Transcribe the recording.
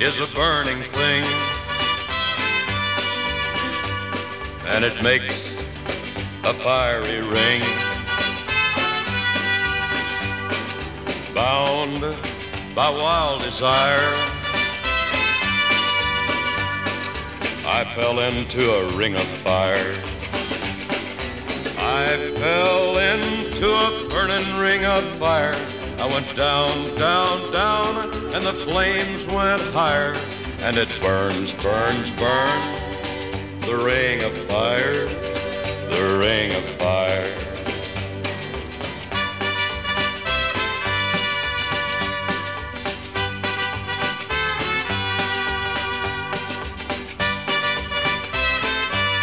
is a burning thing, and it makes a fiery ring. Bound by wild desire, I fell into a ring of fire. I fell into a burning ring of fire. I went down, down, down, and the flames went higher. And it burns, burns, burns, the ring of fire.